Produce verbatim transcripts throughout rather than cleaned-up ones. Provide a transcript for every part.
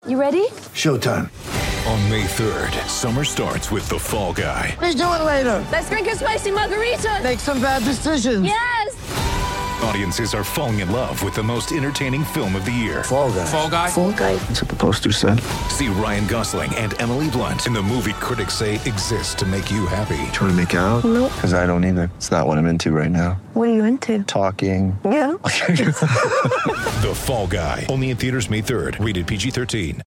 You ready? Showtime. On May third, summer starts with The Fall Guy. Let's do it later. Let's drink a spicy margarita. Make some bad decisions. Yes! Audiences are falling in love with the most entertaining film of the year. Fall Guy. Fall Guy? Fall guy. That's what the poster said. See Ryan Gosling and Emily Blunt in the movie critics say exists to make you happy. Trying to make it out? Nope. Because I don't either. It's not what I'm into right now. What are you into? Talking. Yeah. The Fall Guy. Only in theaters May third. Rated P G thirteen.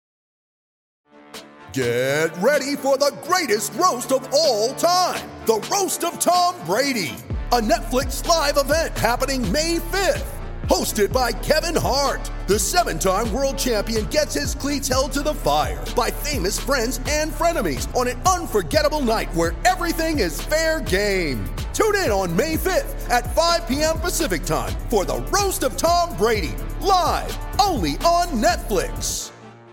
Get ready for the greatest roast of all time. The Roast of Tom Brady. A Netflix live event happening May fifth. Hosted by Kevin Hart. The seven-time world champion gets his cleats held to the fire by famous friends and frenemies on an unforgettable night where everything is fair game. Tune in on May fifth at five p.m. Pacific time for the Roast of Tom Brady. Live only on Netflix.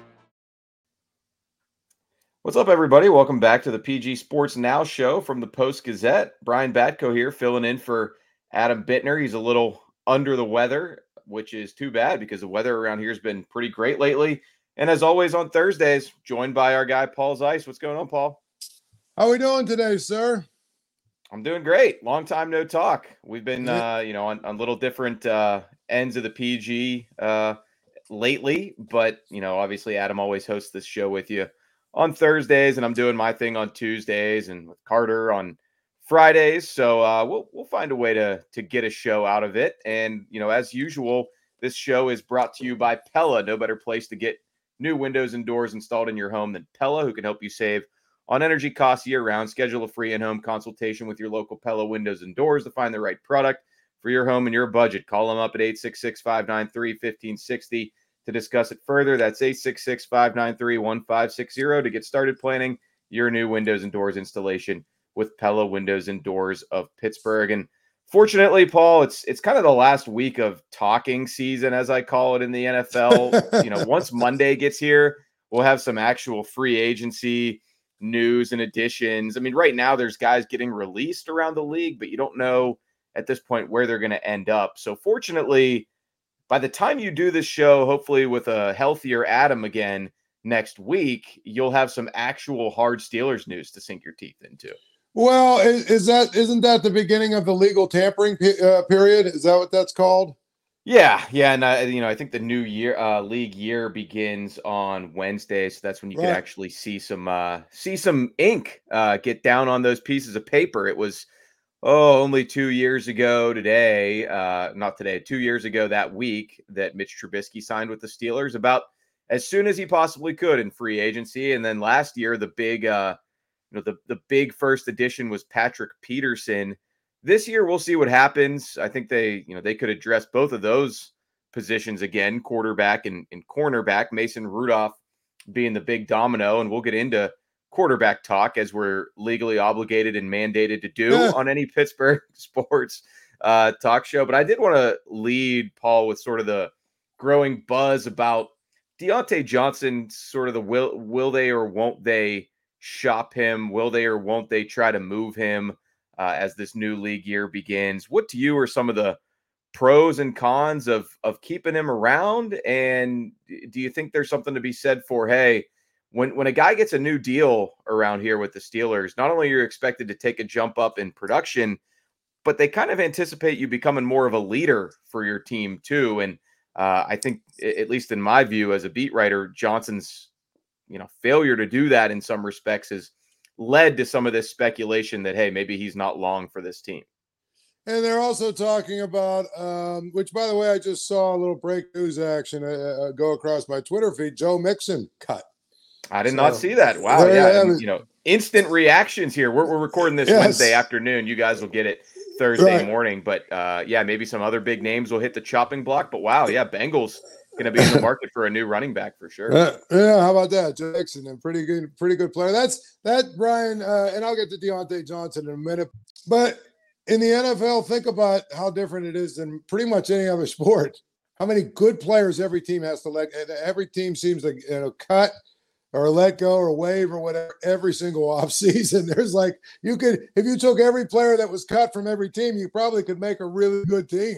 What's up, everybody? Welcome back to the P G Sports Now show from the Post-Gazette. Brian Batko here, filling in for Adam Bittner. He's a little under the weather, which is too bad because the weather around here has been pretty great lately. And as always on Thursdays, joined by our guy, Paul Zeiss. What's going on, Paul? How are we doing today, sir? I'm doing great. Long time no talk. We've been, uh, you know, on, on little different uh, ends of the P G uh, lately. But, you know, obviously Adam always hosts this show with you on Thursdays, and I'm doing my thing on Tuesdays, and with Carter on Fridays. So uh, we'll we'll find a way to to get a show out of it. And you know, as usual, this show is brought to you by Pella. No better place to get new windows and doors installed in your home than Pella, who can help you save on energy costs year round. Schedule a free in-home consultation with your local Pella Windows and Doors to find the right product for your home and your budget. Call them up at eight six six, five nine three, one five six zero. To discuss it further. That's eight six six, five nine three, one five six zero to get started planning your new windows and doors installation with Pella Windows and Doors of Pittsburgh. And fortunately, Paul, it's it's kind of the last week of talking season, as I call it in the N F L. You know, once Monday gets here, we'll have some actual free agency news and additions. I mean, right now there's guys getting released around the league, but you don't know at this point where they're going to end up. So fortunately, by the time you do this show, hopefully with a healthier Adam again next week, you'll have some actual hard Steelers news to sink your teeth into. Well, is, is that isn't that the beginning of the legal tampering uh, period? Is that what that's called? Yeah, yeah, and uh, you know, I think the new year uh, league year begins on Wednesday, so that's when you right. can actually see some uh, see some ink uh, get down on those pieces of paper. It was. Oh, only two years ago today, uh, not today, two years ago that week that Mitch Trubisky signed with the Steelers about as soon as he possibly could in free agency. And then last year, the big, uh, you know, the, the big first addition was Patrick Peterson. This year, we'll see what happens. I think they, you know, they could address both of those positions again, quarterback and, and cornerback, Mason Rudolph being the big domino. And we'll get into quarterback talk as we're legally obligated and mandated to do yeah. on any Pittsburgh sports uh, talk show. But I did want to lead, Paul, with sort of the growing buzz about Diontae Johnson, sort of the will, will they or won't they shop him? Will they or won't they try to move him uh, as this new league year begins? What to you are some of the pros and cons of, of keeping him around? And do you think there's something to be said for, hey, When when a guy gets a new deal around here with the Steelers, not only are you expected to take a jump up in production, but they kind of anticipate you becoming more of a leader for your team too. And uh, I think, at least in my view as a beat writer, Johnson's you know failure to do that in some respects has led to some of this speculation that, hey, maybe he's not long for this team. And they're also talking about, um, which, by the way, I just saw a little break news action uh, go across my Twitter feed. Joe Mixon cut. I did so, not see that. Wow. Yeah. yeah. yeah and, you know, instant reactions here. We're, we're recording this yes. Wednesday afternoon. You guys will get it Thursday right. morning. But, uh, yeah, maybe some other big names will hit the chopping block. But, wow, yeah, Bengals going to be in the market for a new running back for sure. Uh, yeah, how about that? Jackson, and pretty good, pretty good player. That's that, Brian, uh, and I'll get to Diontae Johnson in a minute. But in the N F L, think about how different it is than pretty much any other sport. How many good players every team has to let – every team seems to you know, cut – or let go or waive or whatever every single offseason. There's like, you could, if you took every player that was cut from every team, you probably could make a really good team.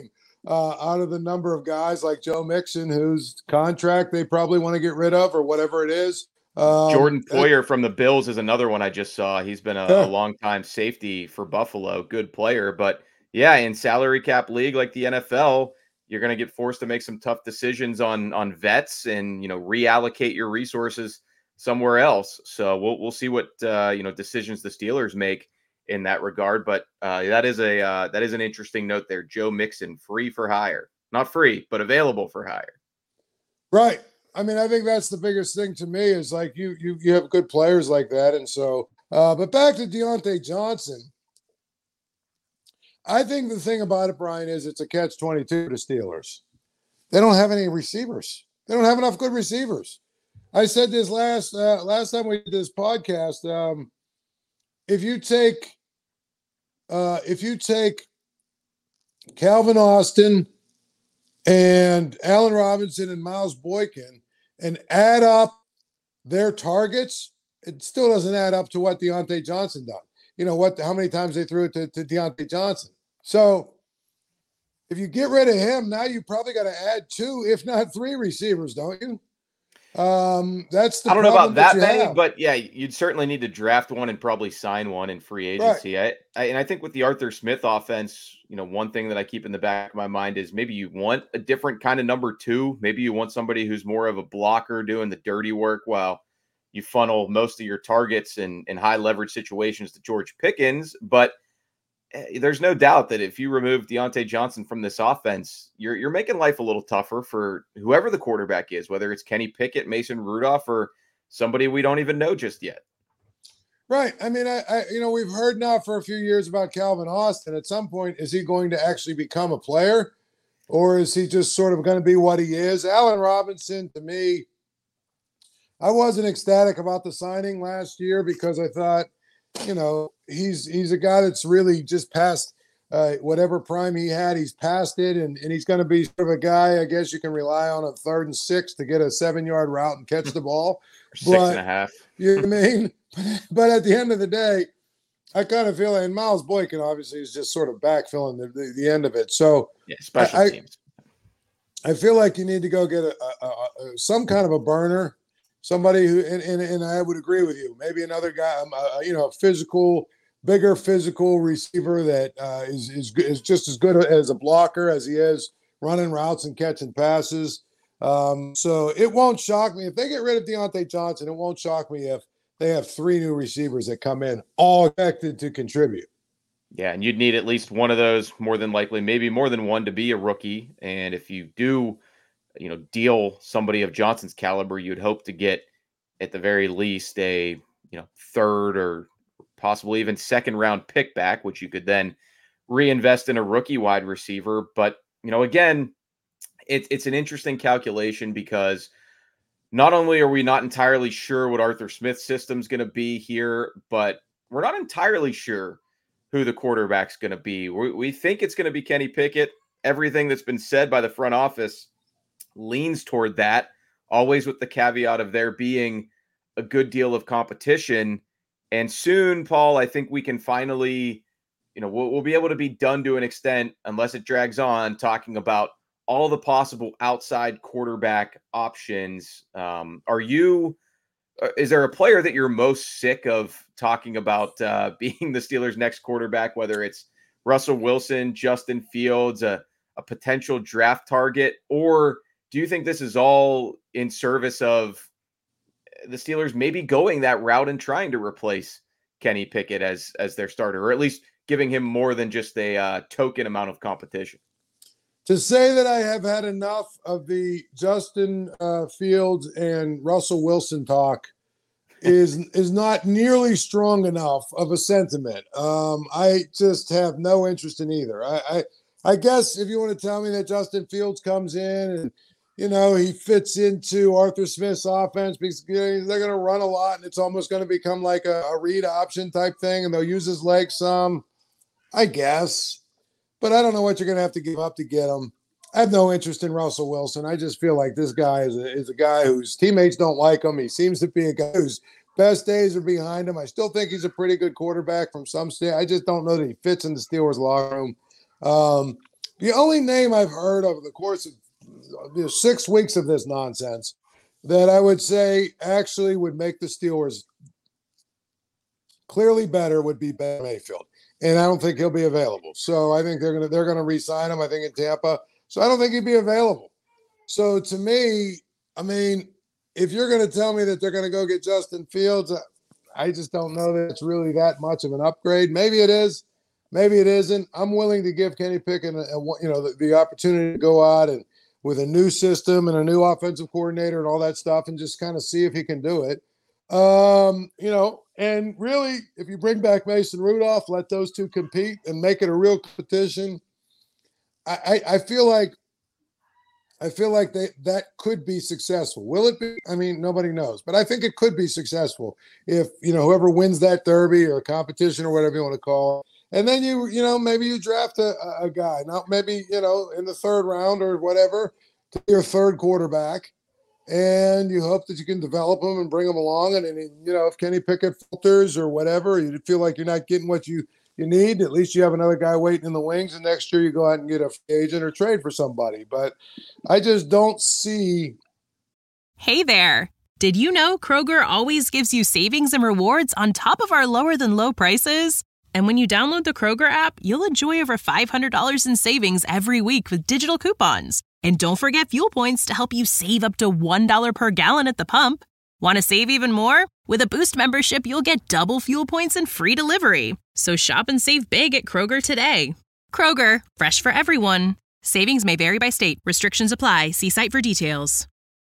uh, out of the number of guys like Joe Mixon, whose contract they probably want to get rid of or whatever it is. Um, Jordan Poyer from the Bills is another one I just saw. He's been a, yeah. a long time safety for Buffalo, good player. But yeah, in salary cap league like the N F L, you're going to get forced to make some tough decisions on on vets and, you know, reallocate your resources somewhere else. So we'll we'll see what uh, you know decisions the Steelers make in that regard. But uh, that is a uh, that is an interesting note there. Joe Mixon, free for hire, not free, but available for hire. Right. I mean, I think that's the biggest thing to me is like you you you have good players like that, and so. Uh, but back to Deontay Johnson. I think the thing about it, Brian, is it's a catch twenty-two to Steelers. They don't have any receivers. They don't have enough good receivers. I said this last uh, last time we did this podcast. Um, if you take uh, if you take Calvin Austin and Allen Robinson and Miles Boykin and add up their targets, it still doesn't add up to what Deontay Johnson done. You know what? How many times they threw it to, to Deontay Johnson? So if you get rid of him, now you probably got to add two, if not three receivers, don't you? Um, that's the I don't know about that, that many, have. but yeah, you'd certainly need to draft one and probably sign one in free agency. Right. I, I, and I think with the Arthur Smith offense, you know, one thing that I keep in the back of my mind is maybe you want a different kind of number two. Maybe you want somebody who's more of a blocker doing the dirty work while you funnel most of your targets in, in high leverage situations to George Pickens. But there's no doubt that if you remove Deontay Johnson from this offense, you're you're making life a little tougher for whoever the quarterback is, whether it's Kenny Pickett, Mason Rudolph, or somebody we don't even know just yet. Right. I mean, I, I you know, we've heard now for a few years about Calvin Austin. At some point, is he going to actually become a player, or is he just sort of going to be what he is? Allen Robinson, to me, I wasn't ecstatic about the signing last year because I thought, you know, he's he's a guy that's really just past uh, whatever prime he had. He's past it, and, and he's going to be sort of a guy, I guess, you can rely on a third and six to get a seven-yard route and catch the ball. Six but, and a half. You know what I mean? But at the end of the day, I kind of feel, and Miles Boykin obviously is just sort of backfilling the, the, the end of it. So yeah, special I, teams. I feel like you need to go get a, a, a, a some kind of a burner. Somebody who, and, and, and I would agree with you, maybe another guy, um, uh, you know, a physical, bigger physical receiver that uh, is, is, is just as good as a blocker as he is running routes and catching passes. Um, so it won't shock me. If they get rid of Deontay Johnson, it won't shock me if they have three new receivers that come in, all expected to contribute. Yeah, and you'd need at least one of those, more than likely, maybe more than one to be a rookie. And if you do, you know, deal somebody of Johnson's caliber, you'd hope to get at the very least a, you know, third or possibly even second round pick back, which you could then reinvest in a rookie wide receiver. But, you know, again, it, it's an interesting calculation because not only are we not entirely sure what Arthur Smith's system is going to be here, but we're not entirely sure who the quarterback's going to be. We, we think it's going to be Kenny Pickett. Everything that's been said by the front office leans toward that, always with the caveat of there being a good deal of competition. And soon, Paul, I think we can finally, you know, we'll, we'll be able to be done to an extent, unless it drags on, talking about all the possible outside quarterback options. Um, are you, is there a player that you're most sick of talking about uh, being the Steelers' next quarterback, whether it's Russell Wilson, Justin Fields, a, a potential draft target, or do you think this is all in service of the Steelers maybe going that route and trying to replace Kenny Pickett as as their starter, or at least giving him more than just a uh, token amount of competition? To say that I have had enough of the Justin uh, Fields and Russell Wilson talk is is not nearly strong enough of a sentiment. Um, I just have no interest in either. I, I I guess if you want to tell me that Justin Fields comes in and, you know, he fits into Arthur Smith's offense because you know, they're going to run a lot and it's almost going to become like a, a read option type thing and they'll use his legs some, I guess. But I don't know what you're going to have to give up to get him. I have no interest in Russell Wilson. I just feel like this guy is a, is a guy whose teammates don't like him. He seems to be a guy whose best days are behind him. I still think he's a pretty good quarterback from some state. I just don't know that he fits in the Steelers locker room. Um, The only name I've heard over the course of you know, six weeks of this nonsense that I would say actually would make the Steelers clearly better would be Ben Mayfield. And I don't think he'll be available. So I think they're gonna they're gonna re-sign him, I think, in Tampa. So I don't think he'd be available. So to me, I mean, if you're gonna tell me that they're gonna go get Justin Fields, I just don't know that it's really that much of an upgrade. Maybe it is. Maybe it isn't. I'm willing to give Kenny Pickett, a, a, you know, the, the opportunity to go out and with a new system and a new offensive coordinator and all that stuff, and just kind of see if he can do it. Um, you know, and really, if you bring back Mason Rudolph, let those two compete and make it a real competition. I, I, I feel like, I feel like they, that could be successful. Will it be? I mean, nobody knows, but I think it could be successful if, you know, whoever wins that derby or competition or whatever you want to call it. And then you, you know, maybe you draft a, a guy, not maybe, you know, in the third round or whatever, to your third quarterback, and you hope that you can develop him and bring him along. And, and you know, if Kenny Pickett falters or whatever, you feel like you're not getting what you, you need, at least you have another guy waiting in the wings, and next year you go out and get a free agent or trade for somebody. But I just don't see. Hey there. Did you know Kroger always gives you savings and rewards on top of our lower than low prices? And when you download the Kroger app, you'll enjoy over five hundred dollars in savings every week with digital coupons. And don't forget fuel points to help you save up to one dollar per gallon at the pump. Want to save even more? With a Boost membership, you'll get double fuel points and free delivery. So shop and save big at Kroger today. Kroger, fresh for everyone. Savings may vary by state. Restrictions apply. See site for details.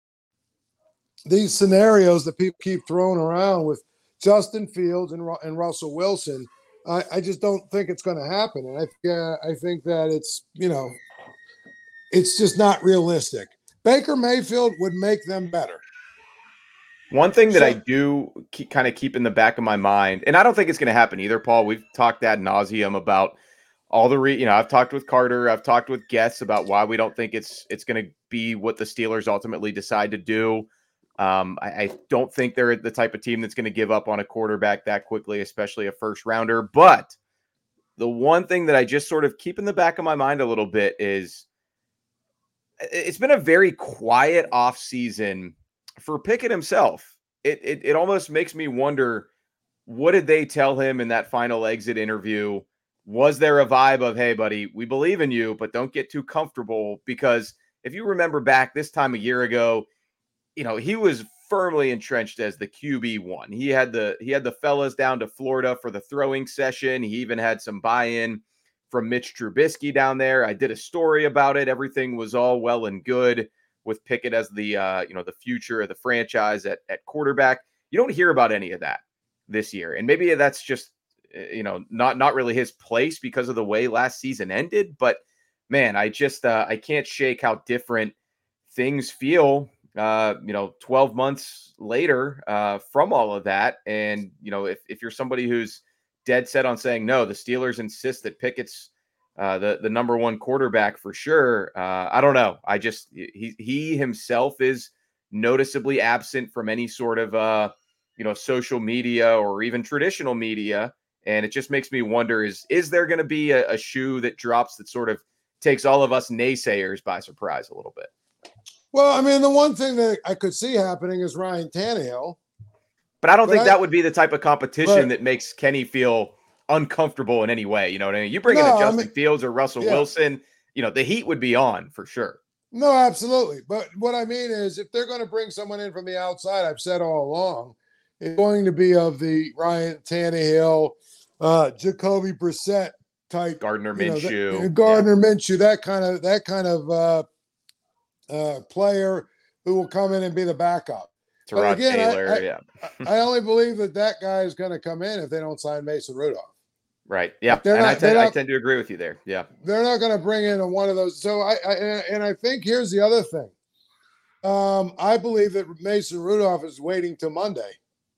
These scenarios that people keep throwing around with Justin Fields and, and Russell Wilson, I, I just don't think it's going to happen. And I, uh, I think that it's, you know, it's just not realistic. Baker Mayfield would make them better. One thing that So- I do keep, kind of keep in the back of my mind, and I don't think it's going to happen either, Paul. We've talked ad nauseum about all the, re, you know, I've talked with Carter, I've talked with guests about why we don't think it's it's going to be what the Steelers ultimately decide to do. Um, I, I don't think they're the type of team that's going to give up on a quarterback that quickly, especially a first rounder. But the one thing that I just sort of keep in the back of my mind a little bit is it's been a very quiet offseason for Pickett himself. It, it it almost makes me wonder, what did they tell him in that final exit interview? Was there a vibe of, hey, buddy, we believe in you, but don't get too comfortable? Because if you remember back this time a year ago, you know, he was firmly entrenched as the Q B one. He had the he had the fellas down to Florida for the throwing session. He even had some buy-in from Mitch Trubisky down there. I did a story about it. Everything was all well and good with Pickett as the uh, you know, the future of the franchise at, at quarterback. You don't hear about any of that this year. And maybe that's just, you know, not not really his place because of the way last season ended. But man, I just uh, I can't shake how different things feel uh, you know, twelve months later uh, from all of that. And, you know, if, if you're somebody who's dead set on saying, no, the Steelers insist that Pickett's uh, the, the number one quarterback for sure. Uh, I don't know. I just, he, he himself is noticeably absent from any sort of, uh, you know, social media or even traditional media. And it just makes me wonder, is, is there going to be a, a shoe that drops that sort of takes all of us naysayers by surprise a little bit? Well, I mean, the one thing that I could see happening is Ryan Tannehill. But I don't But think I- that would be the type of competition But- that makes Kenny feel uncomfortable in any way. You know what I mean? You bring in No, a I Justin mean- Fields or Russell yeah. Wilson, you know, the heat would be on for sure. No, absolutely. But what I mean is, if they're going to bring someone in from the outside, I've said all along, it's going to be of the Ryan Tannehill, uh, Jacoby Brissett type. Gardner you know, Minshew. that- Gardner Minshew, that kind of that kind of uh, uh, player who will come in and be the backup. Yeah. Tyrod again, I- Taylor. I- yeah. I only believe that that guy is going to come in if they don't sign Mason Rudolph. Right. Yeah. They're And not- I, they're tend, I not- tend to agree with you there. Yeah. They're not going to bring in a, one of those. So I, I and I think here's the other thing. Um, I believe that Mason Rudolph is waiting till Monday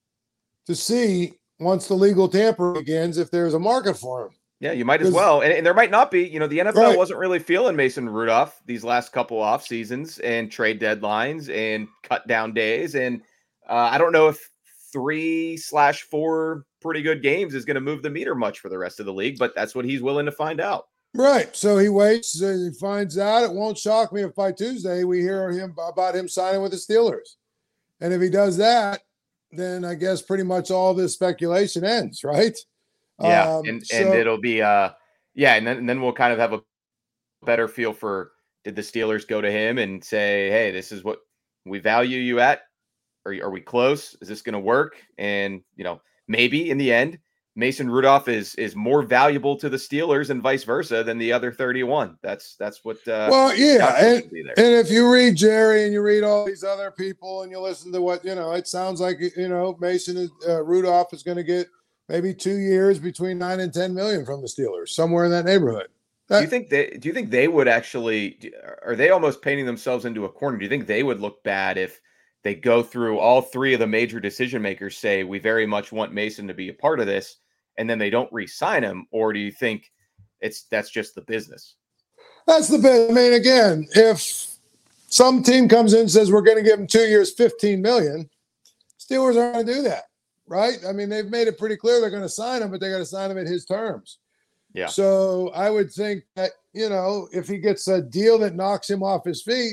to see, once the legal tampering begins, if there's a market for him. Yeah, you might as 'Cause- well. And, and there might not be. You know, the N F L Right. wasn't really feeling Mason Rudolph these last couple off seasons and trade deadlines and cut down days. And uh, I don't know if three slash four pretty good games is going to move the meter much for the rest of the league, but that's what he's willing to find out. Right. So he waits, uh, he finds out. It won't shock me if by Tuesday we hear him about him signing with the Steelers. And if he does that, then I guess pretty much all this speculation ends, right? Yeah. Um, and, so, and it'll be, uh, yeah. And then, and then we'll kind of have a better feel for, did the Steelers go to him and say, hey, this is what we value you at? Are, are we close? Is this going to work? And, you know, maybe in the end, Mason Rudolph is is more valuable to the Steelers and vice versa than the other thirty-one. That's that's what. Uh, well, yeah, and, and if you read Jerry and you read all these other people and you listen to what you know, it sounds like you know Mason is, uh, Rudolph is going to get maybe two years between nine and ten million from the Steelers, somewhere in that neighborhood. That, do you think they? Do you think they would actually? Are they almost painting themselves into a corner? Do you think they would look bad if they go through all three of the major decision makers, say we very much want Mason to be a part of this, and then they don't re-sign him? Or do you think it's that's just the business? That's the bit. I mean, again, if some team comes in and says we're going to give him two years, fifteen million, Steelers aren't going to do that, right? I mean, they've made it pretty clear they're going to sign him, but they got to sign him at his terms. Yeah. So I would think that, you know, if he gets a deal that knocks him off his feet,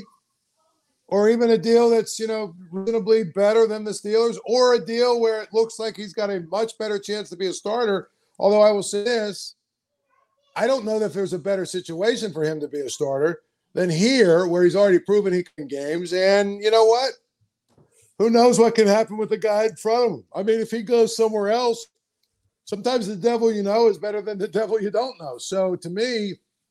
or even a deal that's, you know, reasonably better than the Steelers, or a deal where it looks like he's got a much better chance to be a starter. Although I will say this, I don't know that if there's a better situation for him to be a starter than here, where he's already proven he can games. And you know what? Who knows what can happen with the guy in front of him? I mean, if he goes somewhere else, sometimes the devil you know is better than the devil you don't know. So to me,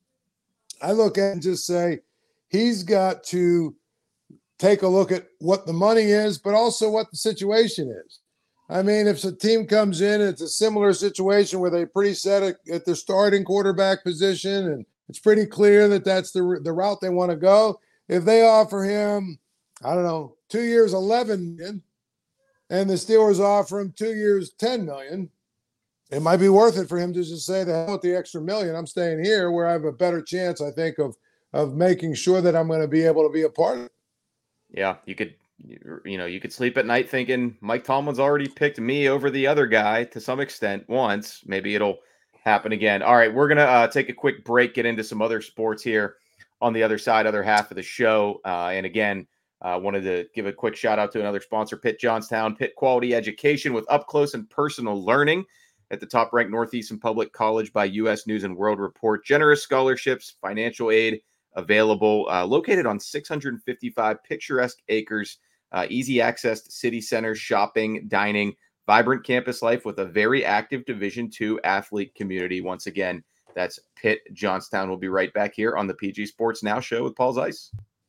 I look at it and just say he's got to take a look at what the money is, but also what the situation is. I mean, if a team comes in, it's a similar situation where they pretty set at, at their starting quarterback position, and it's pretty clear that that's the, the route they want to go. If they offer him, I don't know, two years, eleven million, and the Steelers offer him two years, ten million, it might be worth it for him to just say, the hell with the extra million, I'm staying here where I have a better chance, I think, of, of making sure that I'm going to be able to be a part of it. Yeah, you could, you know, you could sleep at night thinking Mike Tomlin's already picked me over the other guy to some extent once. Maybe it'll happen again. All right, we're going to uh, take a quick break, get into some other sports here on the other side, other half of the show. Uh, and again, uh, wanted to give a quick shout out to another sponsor, Pitt Johnstown, Pitt Quality Education with up close and personal learning at the top ranked Northeastern Public College by U S News and World Report. Generous scholarships, financial aid available, uh, located on six hundred fifty-five picturesque acres, uh, easy access to city centers, shopping, dining, vibrant campus life with a very active Division two athlete community. Once again, that's Pitt Johnstown. We'll be right back here on the P G Sports Now show with Paul Zeiss.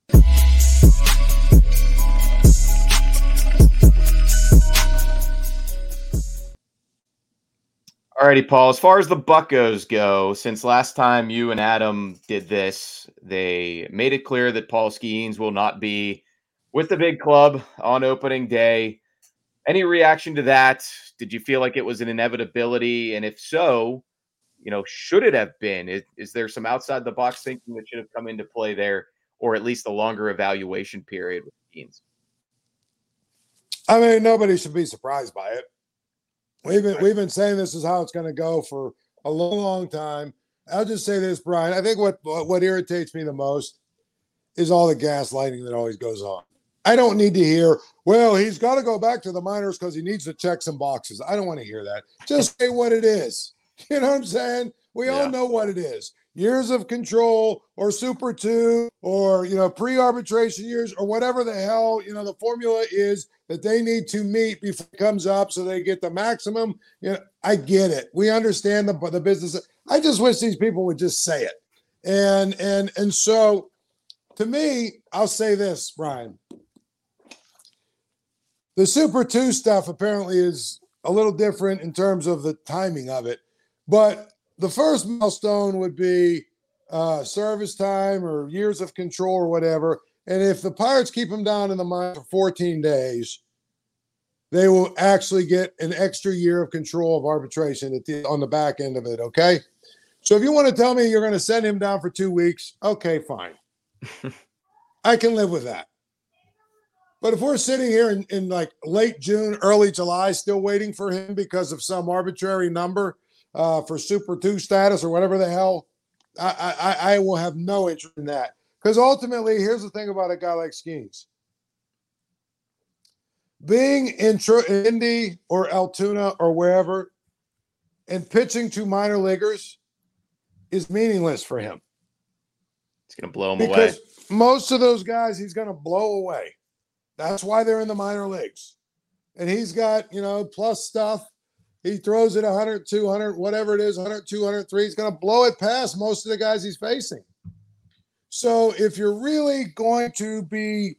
Alrighty, Paul, as far as the Buccos go, since last time you and Adam did this, they made it clear that Paul Skeens will not be with the big club on opening day. Any reaction to that? Did you feel like it was an inevitability? And if so, you know, should it have been? Is, is there some outside the box thinking that should have come into play there, or at least a longer evaluation period with Skeens? I mean, nobody should be surprised by it. We've been, we've been saying this is how it's going to go for a long, long time. I'll just say this, Brian. I think what, what irritates me the most is all the gaslighting that always goes on. I don't need to hear, well, he's got to go back to the minors because he needs to check some boxes. I don't want to hear that. Just say what it is. You know what I'm saying? We Yeah. all know what it is. Years of control or Super two or, you know, pre-arbitration years or whatever the hell, you know, the formula is that they need to meet before it comes up so they get the maximum. You know, I get it. We understand the, the business. I just wish these people would just say it. And, and, and so to me, I'll say this, Brian. The Super two stuff apparently is a little different in terms of the timing of it. But the first milestone would be uh, service time or years of control or whatever. And if the Pirates keep them down in the mine for fourteen days, they will actually get an extra year of control of arbitration at the, on the back end of it, okay? So if you want to tell me you're going to send him down for two weeks, okay, fine. I can live with that. But if we're sitting here in, in like late June, early July, still waiting for him because of some arbitrary number uh, for Super two status or whatever the hell, I, I, I will have no interest in that. Because ultimately, here's the thing about a guy like Skeens. Being in Indy or Altoona or wherever and pitching to minor leaguers is meaningless for him. It's going to blow him because away. Most of those guys he's going to blow away. That's why they're in the minor leagues. And he's got, you know, plus stuff. He throws it one hundred, two hundred, whatever it is, one hundred, two hundred, three. He's going to blow it past most of the guys he's facing. So if you're really going to be,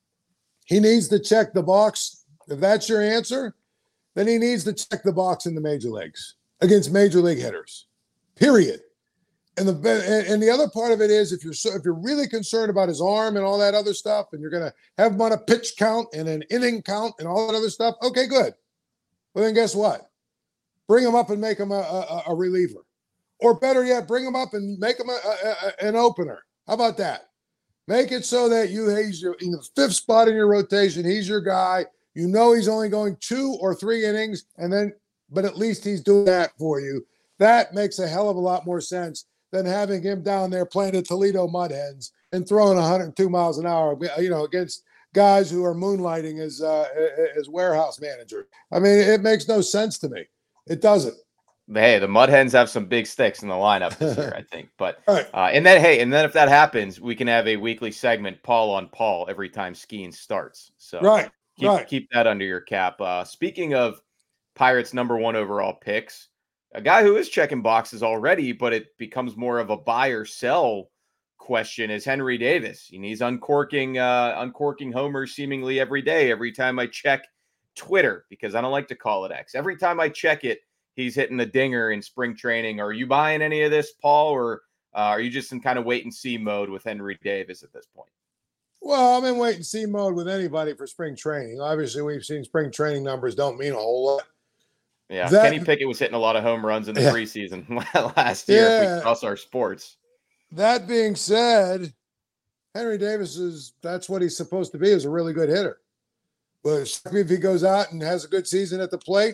he needs to check the box. If that's your answer, then he needs to check the box in the major leagues against major league hitters, period. And the and the other part of it is if you're so, if you're really concerned about his arm and all that other stuff, and you're going to have him on a pitch count and an inning count and all that other stuff, okay, good. Well, then guess what? Bring him up and make him a, a, a reliever. Or better yet, bring him up and make him a, a, a, an opener. How about that? Make it so that you he's your, in the fifth spot in your rotation. He's your guy. You know he's only going two or three innings, and then, but at least he's doing that for you. That makes a hell of a lot more sense than having him down there playing the Toledo Mud Hens and throwing one hundred two miles an hour, you know, against guys who are moonlighting as uh, as warehouse manager. I mean, it makes no sense to me. It doesn't. Hey, the Mud Hens have some big sticks in the lineup this year, I think. But right. uh, and then hey, and then if that happens, we can have a weekly segment, Paul on Paul, every time Skeens starts. So right, keep, right. keep that under your cap. Uh, speaking of Pirates' number one overall picks, a guy who is checking boxes already, but it becomes more of a buy or sell question is Henry Davis. And he's uncorking, uh, uncorking homers seemingly every day. Every time I check Twitter, because I don't like to call it X. Every time I check it, he's hitting the dinger in spring training. Are you buying any of this, Paul, or uh, are you just in kind of wait and see mode with Henry Davis at this point? Well, I'm in wait and see mode with anybody for spring training. Obviously, we've seen spring training numbers don't mean a whole lot. Yeah, that, Kenny Pickett was hitting a lot of home runs in the yeah. preseason last year. Yeah. If we cross our sports. That being said, Henry Davis is that's what he's supposed to be, is a really good hitter. But if he goes out and has a good season at the plate,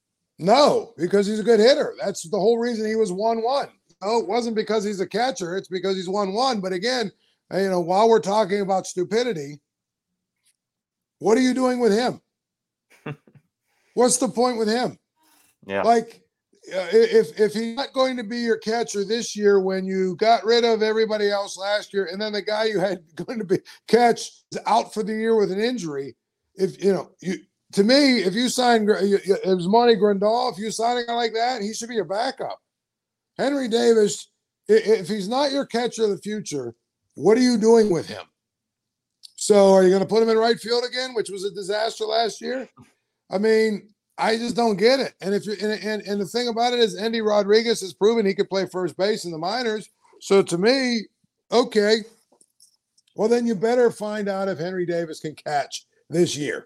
no, because he's a good hitter. That's the whole reason he was one one. No, it wasn't because he's a catcher. It's because he's one one. But again, you know, while we're talking about stupidity, what are you doing with him? What's the point with him? Yeah. Like, uh, if if he's not going to be your catcher this year when you got rid of everybody else last year, and then the guy you had going to be catch is out for the year with an injury, if you know you to me, if you sign it was Monty Grandal, if you sign a guy like that, he should be your backup. Henry Davis, if he's not your catcher of the future, what are you doing with him? So are you going to put him in right field again, which was a disaster last year? I mean, I just don't get it. And if you and, and, and the thing about it is Andy Rodriguez has proven he could play first base in the minors. So to me, okay, well, then you better find out if Henry Davis can catch this year.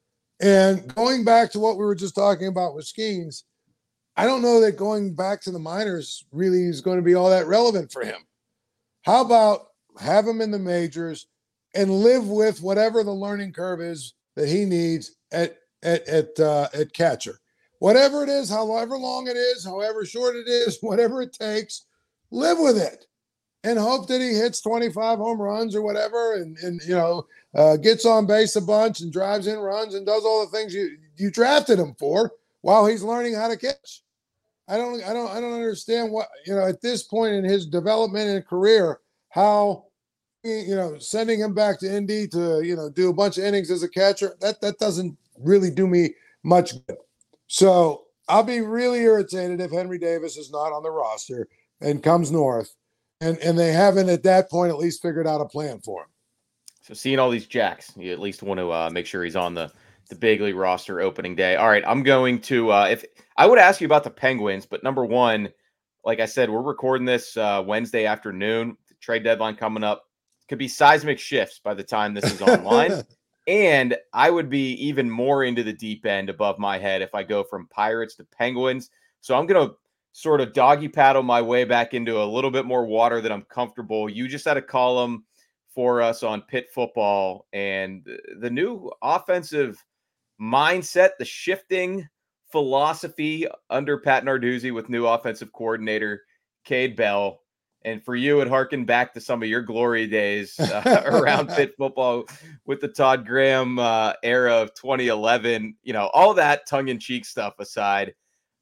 And going back to what we were just talking about with Skeens, I don't know that going back to the minors really is going to be all that relevant for him. How about have him in the majors and live with whatever the learning curve is that he needs at at at uh, at catcher, whatever it is, however long it is, however short it is, whatever it takes, live with it, and hope that he hits twenty-five home runs or whatever, and and you know uh, gets on base a bunch and drives in runs and does all the things you you drafted him for while he's learning how to catch. I don't I don't I don't understand what you know at this point in his development and career how. You know, sending him back to Indy to, you know, do a bunch of innings as a catcher, that that doesn't really do me much good. So I'll be really irritated if Henry Davis is not on the roster and comes north and, and they haven't at that point at least figured out a plan for him. So seeing all these jacks, you at least want to uh, make sure he's on the, the big league roster opening day. All right, I'm going to uh, – if I would ask you about the Penguins, but number one, like I said, we're recording this uh, Wednesday afternoon, the trade deadline coming up. Could be seismic shifts by the time this is online. And I would be even more into the deep end above my head if I go from Pirates to Penguins. So I'm going to sort of doggy paddle my way back into a little bit more water that I'm comfortable. You just had a column for us on Pitt Football and the new offensive mindset, the shifting philosophy under Pat Narduzzi with new offensive coordinator Cade Bell. And for you, it harkened back to some of your glory days uh, around Pitt football with the Todd Graham uh, era of twenty eleven. You know, all that tongue-in-cheek stuff aside,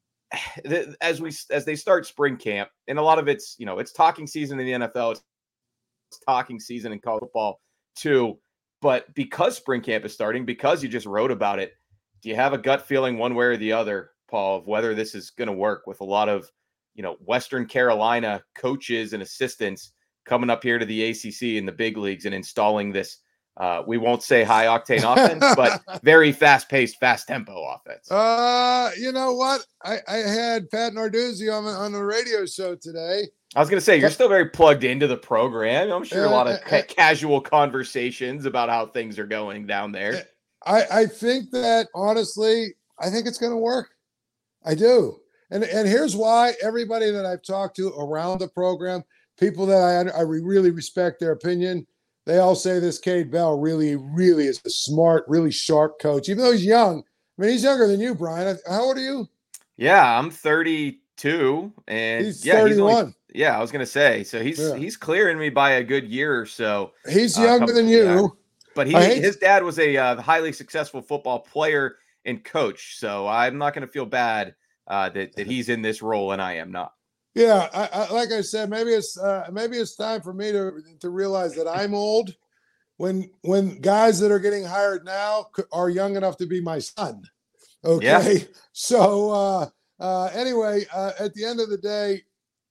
as we as they start spring camp, and a lot of it's, you know, it's talking season in the N F L, it's talking season in college football too. But because spring camp is starting, because you just wrote about it, do you have a gut feeling one way or the other, Paul, of whether this is going to work with a lot of, you know, Western Carolina coaches and assistants coming up here to the A C C in the big leagues and installing this, uh, we won't say high octane offense, but very fast paced, fast tempo offense? Uh, you know what? I, I had Pat Narduzzi on, on the radio show today. I was going to say, you're still very plugged into the program. I'm sure a lot of ca- casual conversations about how things are going down there. I, I think that, honestly, I think it's going to work. I do. And and here's why. Everybody that I've talked to around the program, people that I, I really respect their opinion, they all say this Cade Bell really, really is a smart, really sharp coach, even though he's young. I mean, he's younger than you, Brian. How old are you? Yeah, I'm thirty-two. And he's yeah, thirty-one. He's only, yeah, I was going to say. So he's yeah. he's clearing me by a good year or so. He's younger uh, than you. Yeah. But he his dad was a uh, highly successful football player and coach. So I'm not going to feel bad Uh, that, that he's in this role and I am not. Yeah, I, I, like I said, maybe it's uh, maybe it's time for me to to realize that I'm old. When when guys that are getting hired now are young enough to be my son. Okay, yeah. so uh, uh, anyway, uh, at the end of the day,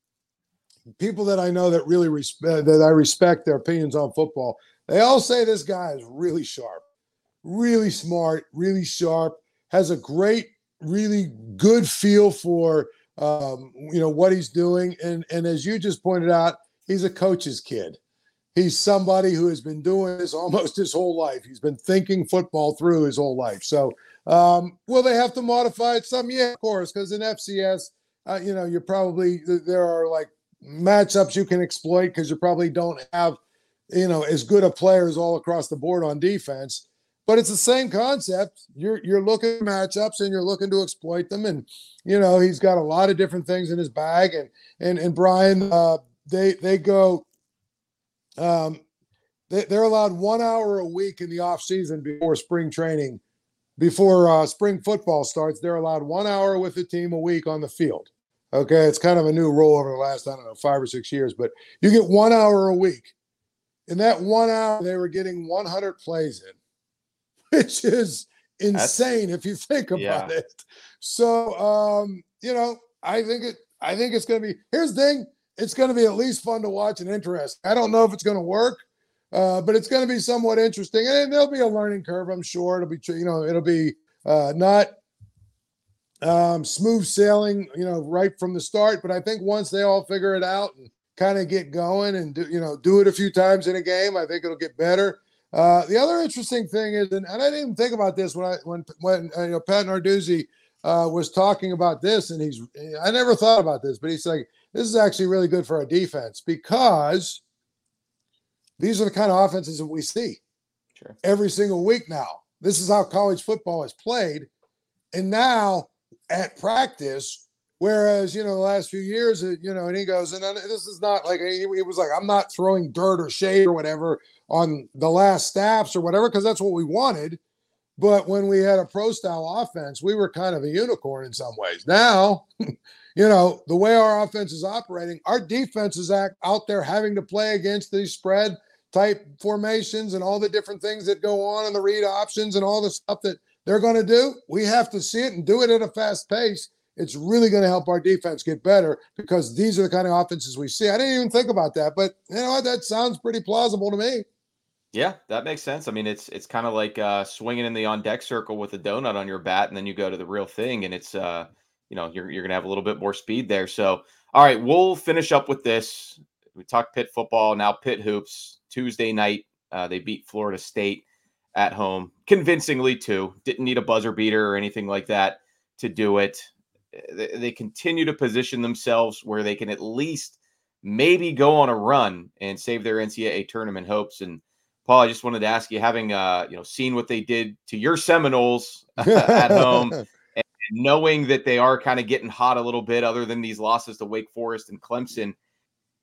people that I know that really respect that I respect their opinions on football, they all say this guy is really sharp, really smart, really sharp, has a great, really good feel for um, you know what he's doing, and and as you just pointed out, he's a coach's kid. He's somebody who has been doing this almost his whole life. He's been thinking football through his whole life. So, um, will they have to modify it some? Yeah, of course, because in F C S, uh, you know, you're probably there are like matchups you can exploit because you probably don't have, you know, as good of players all across the board on defense. But it's the same concept. You're you're looking at matchups and you're looking to exploit them. And, you know, he's got a lot of different things in his bag. And and and Brian, uh, they they go, um, they, they're allowed one hour a week in the off season before spring training, before uh, spring football starts. They're allowed one hour with the team a week on the field. Okay, it's kind of a new rule over the last, I don't know, five or six years. But you get one hour a week. In that one hour, they were getting one hundred plays in, which is insane That's, if you think about yeah. it. So, um, you know, I think it. I think it's going to be. Here's the thing: it's going to be at least fun to watch and interesting. I don't know if it's going to work, uh, but it's going to be somewhat interesting, and there'll be a learning curve. I'm sure it'll be. You know, it'll be uh, not um, smooth sailing. You know, right from the start. But I think once they all figure it out and kind of get going and do, you know, do it a few times in a game, I think it'll get better. Uh, the other interesting thing is, and, and I didn't even think about this when I when when uh, you know Pat Narduzzi uh, was talking about this, and he's I never thought about this, but he's like, this is actually really good for our defense because these are the kind of offenses that we see sure. every single week now. This is how college football is played, and now at practice. Whereas, you know, the last few years, you know, and he goes, and this is not like, he, he was like, I'm not throwing dirt or shade or whatever on the last snaps or whatever, because that's what we wanted. But when we had a pro style offense, we were kind of a unicorn in some ways. Now, you know, the way our offense is operating, our defense is act, out there having to play against these spread type formations and all the different things that go on in the read options and all the stuff that they're going to do. We have to see it and do it at a fast pace. It's really going to help our defense get better because these are the kind of offenses we see. I didn't even think about that, but you know what? That sounds pretty plausible to me. Yeah, that makes sense. I mean, it's it's kind of like uh, swinging in the on deck circle with a donut on your bat, and then you go to the real thing, and it's uh, you know you're you're going to have a little bit more speed there. So, all right, we'll finish up with this. We talked Pitt football, now Pitt hoops. Tuesday night, uh, they beat Florida State at home convincingly too. Didn't need a buzzer beater or anything like that to do it. They continue to position themselves where they can at least maybe go on a run and save their N C double A tournament hopes. And Paul, I just wanted to ask you, having uh, you know, seen what they did to your Seminoles at home, and knowing that they are kind of getting hot a little bit, other than these losses to Wake Forest and Clemson,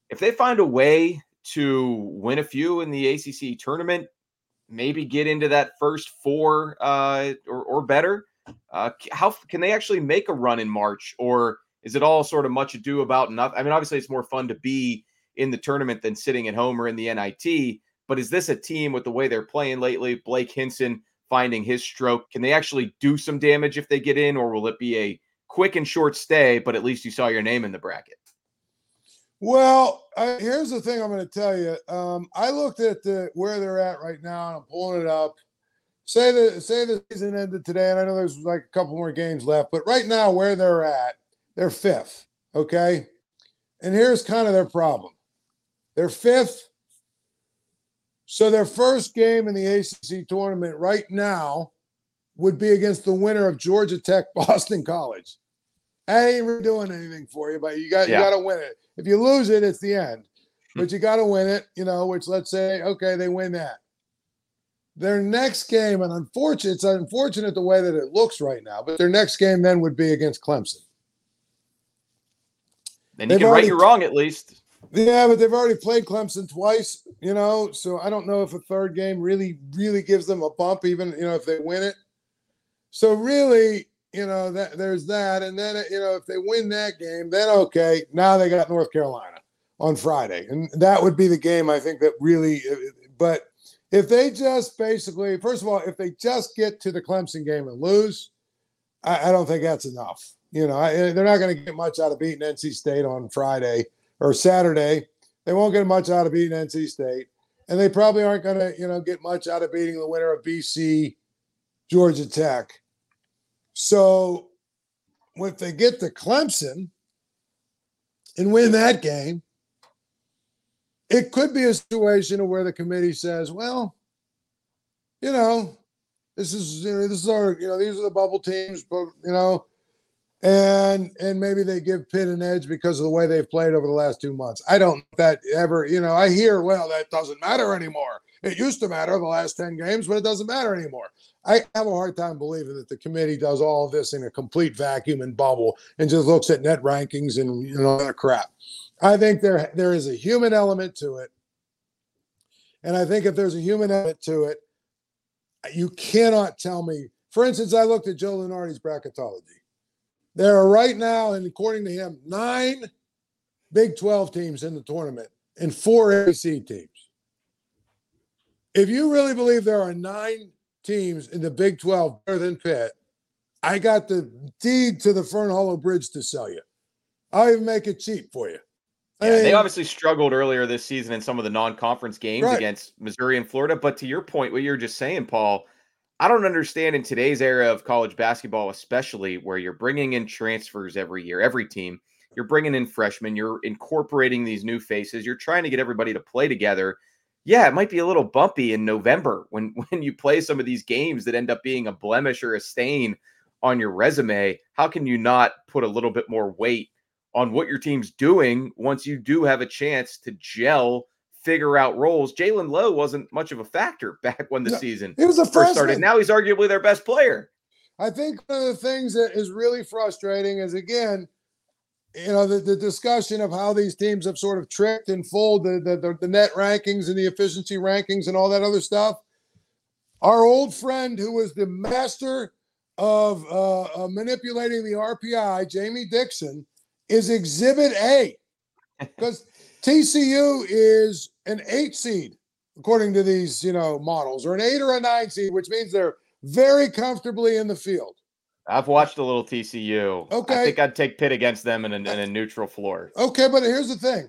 if they find a way to win a few in the A C C tournament, maybe get into that first four uh, or, or better, uh, how can they actually make a run in March? Or is it all sort of much ado about nothing? I mean, obviously it's more fun to be in the tournament than sitting at home or in the N I T, but is this a team with the way they're playing lately, Blake Hinson finding his stroke, can they actually do some damage if they get in, or will it be a quick and short stay, but at least you saw your name in the bracket? Well, I, here's the thing I'm going to tell you. Um, I looked at the where they're at right now, and I'm pulling it up. Say the say the season ended today, and I know there's like a couple more games left, but right now where they're at, they're fifth, okay? And here's kind of their problem. They're fifth, so their first game in the A C C tournament right now would be against the winner of Georgia Tech Boston College. I ain't really doing anything for you, but you got yeah. you got to win it. If you lose it, it's the end. But you got to win it, you know, which let's say, okay, they win that. Their next game, and unfortunate, it's unfortunate the way that it looks right now, but their next game then would be against Clemson. Then you they've can already, right you wrong at least. Yeah, but they've already played Clemson twice, you know, so I don't know if a third game really, really gives them a bump, even, you know, if they win it. So really, you know, that there's that. And then, you know, if they win that game, then okay, now they got North Carolina on Friday. And that would be the game, I think, that really – but if they just basically – first of all, if they just get to the Clemson game and lose, I, I don't think that's enough. You know, I, they're not going to get much out of beating N C State on Friday or Saturday. They won't get much out of beating N C State. And they probably aren't going to, you know, get much out of beating the winner of B C, Georgia Tech. So if they get to Clemson and win that game, it could be a situation where the committee says, well, you know, this is, you know, this is our, you know, these are the bubble teams, but, you know, and and maybe they give Pitt an edge because of the way they've played over the last two months. I don't that ever, you know, I hear, well, that doesn't matter anymore. It used to matter the last ten games, but it doesn't matter anymore. I have a hard time believing that the committee does all of this in a complete vacuum and bubble and just looks at net rankings and, you know, other crap. I think there there is a human element to it. And I think if there's a human element to it, you cannot tell me. For instance, I looked at Joe Lunardi's bracketology. There are right now, and according to him, nine Big twelve teams in the tournament and four A C C teams. If you really believe there are nine teams in the Big twelve better than Pitt, I got the deed to the Fern Hollow Bridge to sell you. I'll even make it cheap for you. Yeah, I mean, they obviously struggled earlier this season in some of the non-conference games right. against Missouri and Florida. But to your point, what you're just saying, Paul, I don't understand in today's era of college basketball, especially where you're bringing in transfers every year, every team, you're bringing in freshmen, you're incorporating these new faces, you're trying to get everybody to play together. Yeah, it might be a little bumpy in November when, when you play some of these games that end up being a blemish or a stain on your resume. How can you not put a little bit more weight on what your team's doing once you do have a chance to gel, figure out roles? Jalen Lowe wasn't much of a factor back when the no, season he was a first started. Now he's arguably their best player. I think one of the things that is really frustrating is, again, you know, the, the discussion of how these teams have sort of tricked and fooled the, the, the net rankings and the efficiency rankings and all that other stuff. Our old friend who was the master of uh, uh, manipulating the R P I, Jamie Dixon, is Exhibit A, because T C U is an eight seed, according to these, you know, models, or an eight or a nine seed, which means they're very comfortably in the field. I've watched a little T C U. Okay. I think I'd take Pitt against them in a, in a neutral floor. Okay, but here's the thing.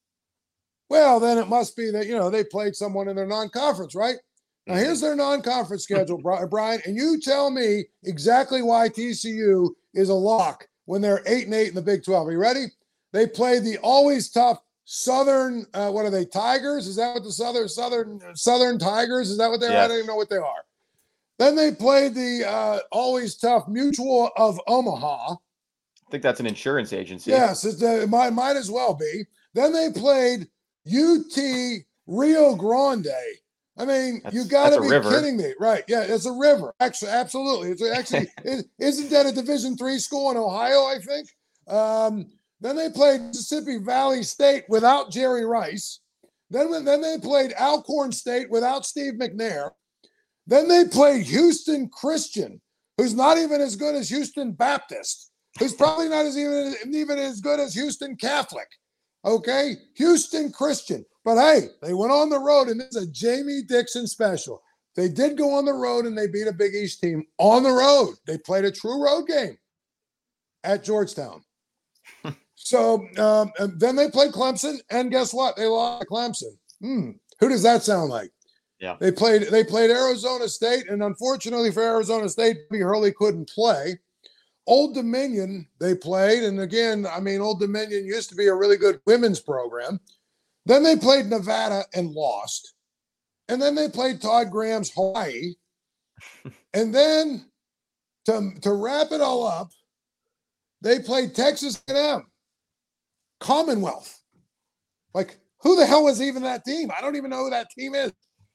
Well, then it must be that, you know, they played someone in their non-conference, right? Now, mm-hmm. here's their non-conference schedule, Brian, and you tell me exactly why T C U is a lock when they're eight and eight in the Big twelve. Are you ready? They play the always tough Southern, uh, what are they, Tigers? Is that what the Southern, Southern, Southern Tigers? Is that what they yes. are? I don't even know what they are. Then they played the uh, always tough Mutual of Omaha. I think that's an insurance agency. Yes, it, uh, it might, might as well be. Then they played U T Rio Grande. I mean, that's, you got to be river. kidding me. Right, yeah, it's a river. Actually, absolutely. It's actually, it, isn't that a Division three school in Ohio, I think? Um, Then they played Mississippi Valley State without Jerry Rice. Then, then they played Alcorn State without Steve McNair. Then they played Houston Christian, who's not even as good as Houston Baptist, who's probably not as even, even as good as Houston Catholic. Okay? Houston Christian. But hey, they went on the road, and this is a Jamie Dixon special. They did go on the road, and they beat a Big East team on the road. They played a true road game at Georgetown. So um, and then they played Clemson, and guess what? They lost to Clemson. Hmm. Who does that sound like? Yeah. They played they played Arizona State, and unfortunately for Arizona State, Bobby Hurley couldn't play. Old Dominion, they played, and again, I mean, Old Dominion used to be a really good women's program. Then they played Nevada and lost. And then they played Todd Graham's Hawaii. And then to, to wrap it all up, they played Texas A and M, Commonwealth. Like, who the hell was even that team? I don't even know who that team is.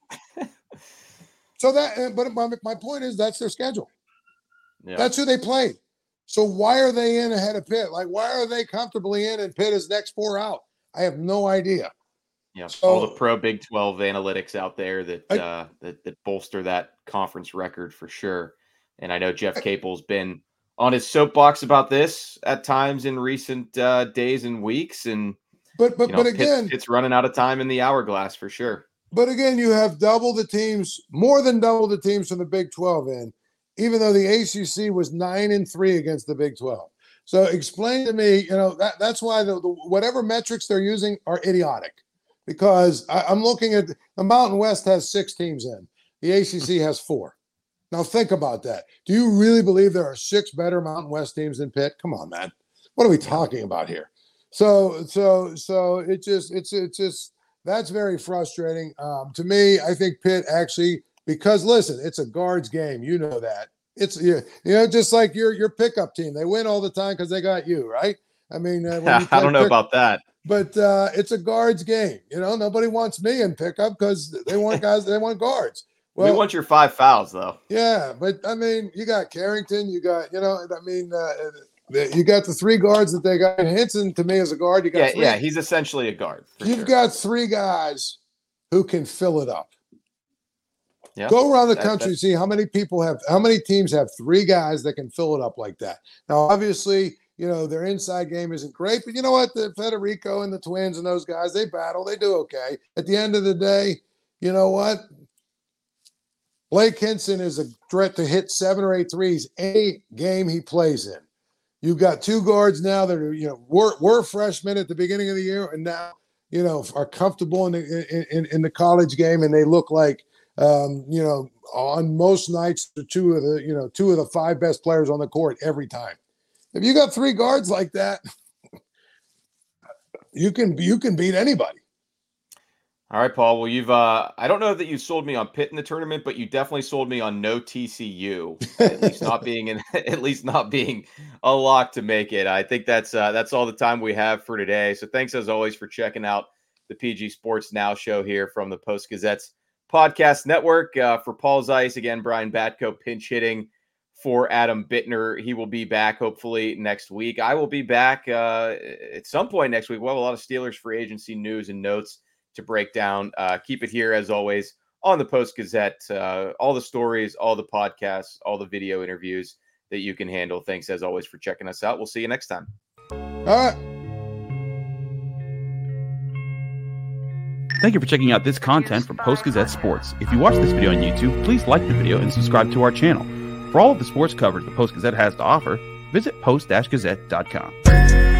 So that, but my, my point is that's their schedule. Yeah. That's who they played. So why are they in ahead of Pitt? Like, why are they comfortably in and Pitt is next four out? I have no idea. Yeah, so, all the pro Big twelve analytics out there that, I, uh, that that bolster that conference record for sure. And I know Jeff Capel's been on his soapbox about this at times in recent uh, days and weeks. And but but you know, but again, it's running out of time in the hourglass for sure. But again, you have double the teams, more than double the teams from the Big twelve in, even though the A C C was nine and three against the Big twelve. So explain to me, you know, that that's why the, the whatever metrics they're using are idiotic. Because I, I'm looking at the Mountain West has six teams in. The A C C has four. Now think about that. Do you really believe there are six better Mountain West teams than Pitt? Come on, man. What are we talking about here? So, so, so it just, it's, it's just, that's very frustrating. Um, to me, I think Pitt actually, because listen, it's a guards game. You know that. It's, you, you know, just like your, your pickup team. They win all the time because they got you, right? I mean, uh, when you I don't know pick, about that. But uh, it's a guards game. You know, nobody wants me in pickup because they want guys, they want guards. Well, we want your five fouls, though. Yeah, but I mean, you got Carrington, you got, you know, I mean, uh, you got the three guards that they got. Henson, to me, is a guard. You got yeah, three. yeah, he's essentially a guard. You've sure. got three guys who can fill it up. Yeah, Go around the that, country and see how many people have, how many teams have three guys that can fill it up like that. Now, obviously, you know, their inside game isn't great, but you know what? The Federico and the Twins and those guys, they battle. They do okay. At the end of the day, you know what? Blake Henson is a threat to hit seven or eight threes any game he plays in. You've got two guards now that are, you know, were, were freshmen at the beginning of the year and now, you know, are comfortable in the, in, in the college game, and they look like, um, you know, on most nights, the two of the, you know, two of the five best players on the court every time. If you got three guards like that, you can you can beat anybody. All right, Paul. Well, you've uh, I don't know that you sold me on Pitt in the tournament, but you definitely sold me on no T C U, at least not being in, at least not being a lock to make it. I think that's uh, that's all the time we have for today. So thanks as always for checking out the P G Sports Now show here from the Post-Gazette's podcast network. Uh, for Paul Zeiss, again, Brian Batko pinch hitting for Adam Bittner. He will be back hopefully next week. I will be back uh, at some point next week. We'll have a lot of Steelers free agency news and notes to break down. Uh, keep it here as always on the Post-Gazette. Uh, all the stories, all the podcasts, all the video interviews that you can handle. Thanks as always for checking us out. We'll see you next time. All right. Thank you for checking out this content from Post-Gazette Sports. If you watch this video on YouTube, please like the video and subscribe to our channel. For all of the sports coverage the Post-Gazette has to offer, visit post dash gazette dot com.